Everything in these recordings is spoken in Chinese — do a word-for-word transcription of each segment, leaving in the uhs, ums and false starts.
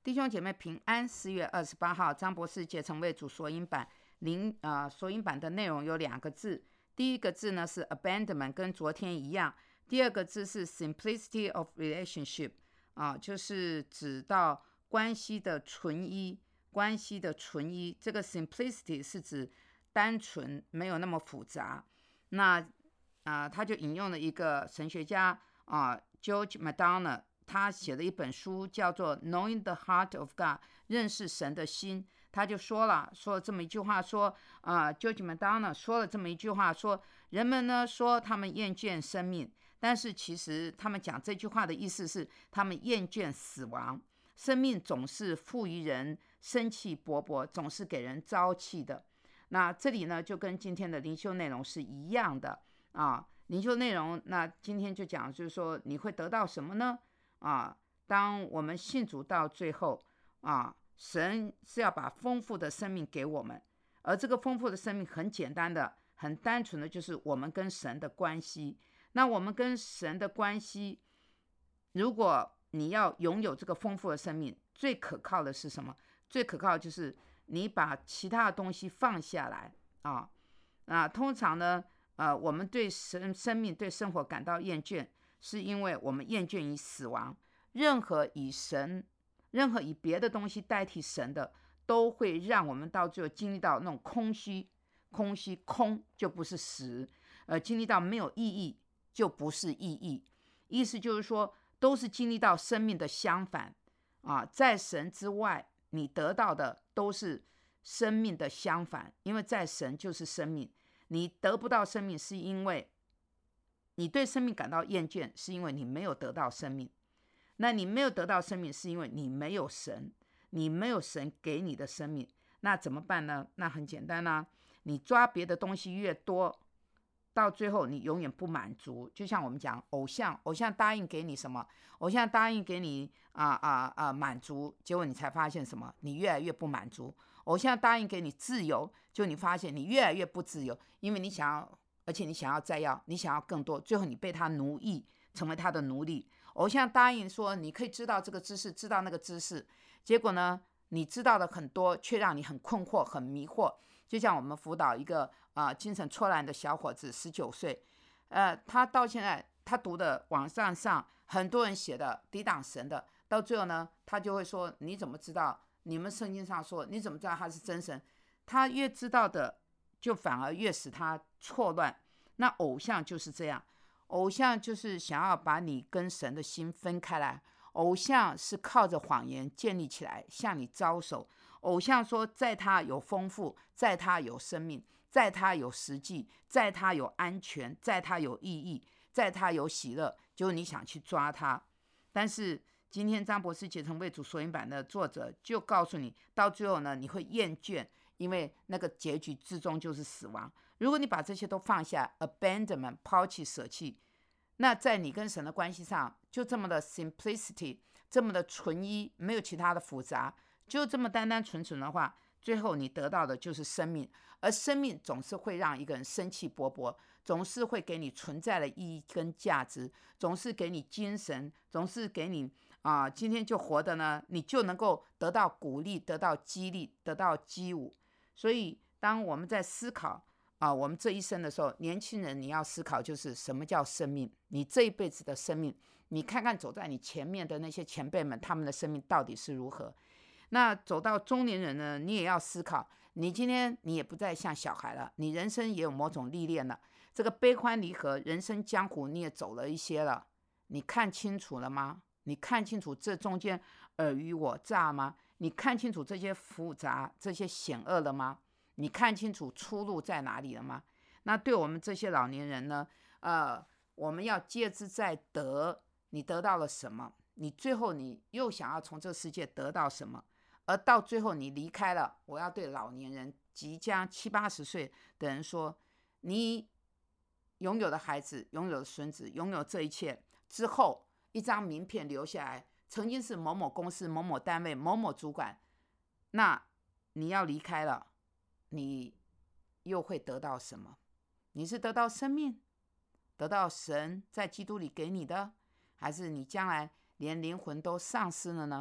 弟兄姐妹平安。四月二十八号，张博士解成为主索引版零呃索引版的内容有两个字，第一个字呢是 abandonment， 跟昨天一样。第二个字是 simplicity of relationship， 啊，就是指到关系的纯一，关系的纯一。这个 simplicity 是指单纯，没有那么复杂。那啊，他就引用了一个神学家啊 George MacDonald。他写了一本书叫做 Knowing the Heart of God， 认识神的心。他就说了说了这么一句话，说啊 George MacDonald 说了这么一句话，说人们呢说他们厌倦生命，但是其实他们讲这句话的意思是他们厌倦死亡。生命总是赋予人生气勃勃，总是给人朝气的。那这里呢就跟今天的灵修内容是一样的啊。灵修内容那今天就讲就是说你会得到什么呢？啊，当我们信主到最后啊，神是要把丰富的生命给我们，而这个丰富的生命很简单的很单纯的就是我们跟神的关系。那我们跟神的关系，如果你要拥有这个丰富的生命，最可靠的是什么？最可靠的就是你把其他的东西放下来啊。那通常呢呃，我们对生生命对生活感到厌倦，是因为我们厌倦于死亡。任何以神任何以别的东西代替神的，都会让我们到最后经历到那种空虚。空虚空就不是实，呃，经历到没有意义就不是意义。意思就是说都是经历到生命的相反啊，在神之外你得到的都是生命的相反，因为在神就是生命。你得不到生命是因为你对生命感到厌倦，是因为你没有得到生命。那你没有得到生命是因为你没有神，你没有神给你的生命。那怎么办呢？那很简单啊，你抓别的东西越多，到最后你永远不满足。就像我们讲偶像，偶像答应给你什么？偶像答应给你啊啊啊满足，结果你才发现什么？你越来越不满足。偶像答应给你自由，就你发现你越来越不自由，因为你想要，而且你想要再要，你想要更多，最后你被他奴役，成为他的奴隶。偶像答应说你可以知道这个知识，知道那个知识，结果呢你知道的很多，却让你很困惑很迷惑。就像我们辅导一个、呃、精神错乱的小伙子，十九岁，呃，他到现在他读的网站上很多人写的抵挡神的，到最后呢他就会说你怎么知道你们圣经上说，你怎么知道他是真神？他越知道的就反而越使他错乱。那偶像就是这样，偶像就是想要把你跟神的心分开来。偶像是靠着谎言建立起来向你招手。偶像说在他有丰富，在他有生命，在他有实际，在他有安全，在他有意义，在他有喜乐，就你想去抓他。但是今天张博士解成为主索引版的作者就告诉你，到最后呢你会厌倦，因为那个结局之中就是死亡。如果你把这些都放下 abandonment 抛弃舍弃，那在你跟神的关系上就这么的 simplicity， 这么的纯一，没有其他的复杂，就这么单单纯纯的话，最后你得到的就是生命。而生命总是会让一个人生气勃勃，总是会给你存在的意义跟价值，总是给你精神，总是给你啊、呃，今天就活的呢，你就能够得到鼓励，得到激励，得到激舞。所以当我们在思考啊，我们这一生的时候，年轻人你要思考就是什么叫生命。你这一辈子的生命，你看看走在你前面的那些前辈们，他们的生命到底是如何。那走到中年人呢，你也要思考，你今天你也不再像小孩了，你人生也有某种历练了，这个悲欢离合人生江湖你也走了一些了，你看清楚了吗？你看清楚这中间尔虞我诈吗？你看清楚这些复杂这些险恶了吗？你看清楚出路在哪里了吗？那对我们这些老年人呢，呃，我们要借之在得，你得到了什么？你最后你又想要从这个世界得到什么？而到最后你离开了，我要对老年人即将七八十岁的人说，你拥有的孩子，拥有的孙子，拥有这一切之后，一张名片留下来，曾经是某某公司某某单位某某主管，那你要离开了，你又会得到什么？你是得到生命，得到神在基督里给你的，还是你将来连灵魂都丧失了呢？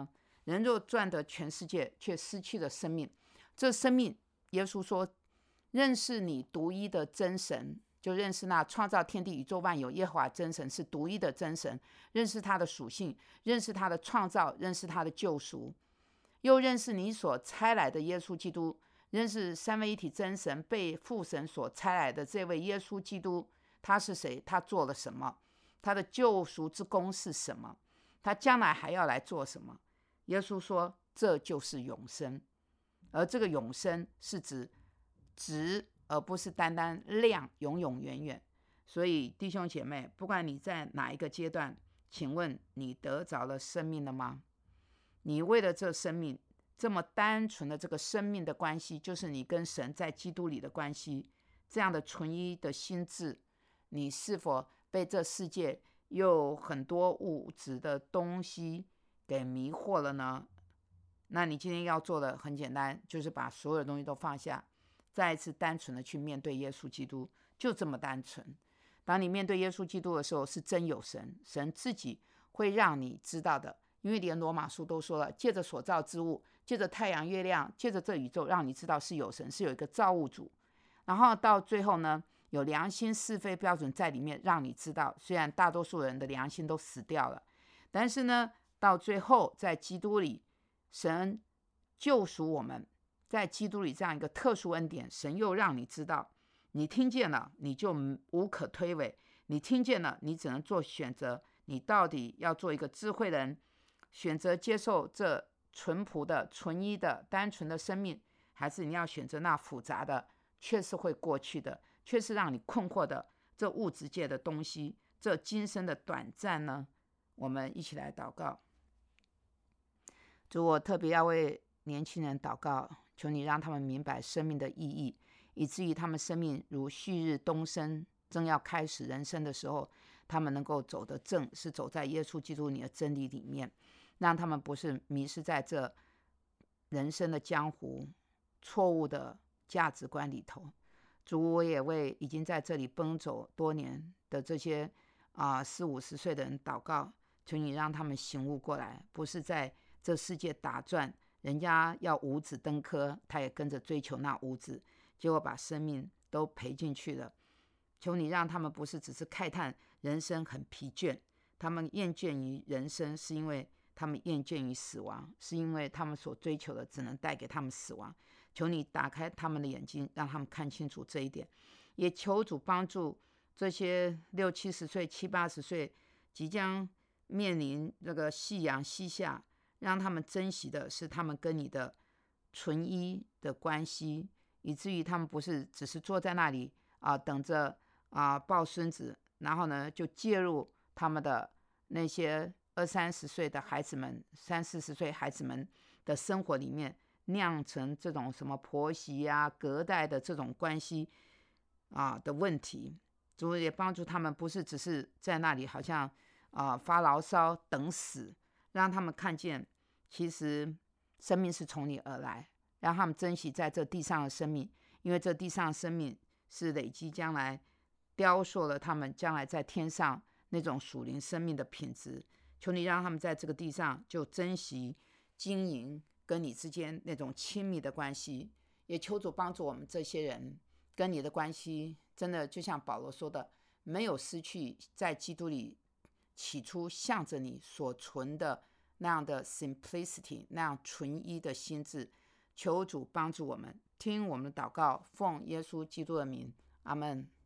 人若赚得全世界，却失去了生命。这生命，耶稣说，认识你独一的真神，就认识那创造天地宇宙万有耶和华真神是独一的真神，认识他的属性，认识他的创造，认识他的救赎，又认识你所差来的耶稣基督，认识三位一体真神被父神所差来的这位耶稣基督，他是谁？他做了什么？他的救赎之功是什么？他将来还要来做什么？耶稣说，这就是永生。而这个永生是指质，而不是单单量，永永远远。所以弟兄姐妹，不管你在哪一个阶段，请问你得着了生命了吗？你为了这生命，这么单纯的这个生命的关系，就是你跟神在基督里的关系，这样的纯一的心智，你是否被这世界又很多物质的东西给迷惑了呢？那你今天要做的很简单，就是把所有的东西都放下，再一次单纯的去面对耶稣基督，就这么单纯。当你面对耶稣基督的时候，是真有神，神自己会让你知道的，因为连罗马书都说了，借着所造之物，借着太阳月亮，借着这宇宙，让你知道是有神，是有一个造物主。然后到最后呢，有良心是非标准在里面，让你知道，虽然大多数人的良心都死掉了，但是呢，到最后在基督里，神救赎我们，在基督里这样一个特殊恩典，神又让你知道，你听见了，你就无可推诿，你听见了，你只能做选择，你到底要做一个智慧人，选择接受这淳朴的、纯一的、单纯的生命，还是你要选择那复杂的，却是会过去的，却是让你困惑的这物质界的东西，这今生的短暂呢？我们一起来祷告。主，我特别要为年轻人祷告，求你让他们明白生命的意义，以至于他们生命如旭日东升，正要开始人生的时候，他们能够走得正，是走在耶稣基督你的真理里面，让他们不是迷失在这人生的江湖错误的价值观里头。主，我也为已经在这里奔走多年的这些啊四五十岁的人祷告，求你让他们醒悟过来，不是在这世界打转，人家要五子登科，他也跟着追求那五子，结果把生命都赔进去了。求你让他们不是只是慨叹人生很疲倦，他们厌倦于人生，是因为他们厌倦于死亡，是因为他们所追求的只能带给他们死亡。求你打开他们的眼睛，让他们看清楚这一点，也求主帮助这些六七十岁、七八十岁即将面临这个夕阳西下，让他们珍惜的是他们跟你的纯一的关系，以至于他们不是只是坐在那里啊，等着啊抱孙子，然后呢就介入他们的那些二三十岁的孩子们、三四十岁孩子们的生活里面，酿成这种什么婆媳啊、隔代的这种关系啊的问题。主也帮助他们，不是只是在那里好像啊发牢骚等死，让他们看见其实生命是从你而来，让他们珍惜在这地上的生命，因为这地上的生命是累积将来雕塑了他们将来在天上那种属灵生命的品质。求你让他们在这个地上就珍惜经营跟你之间那种亲密的关系，也求主帮助我们这些人跟你的关系，真的就像保罗说的，没有失去在基督里起初向着你所存的那样的 simplicity， 那样纯一的心智。求主帮助我们，听我们的祷告，奉耶稣基督的名，阿们。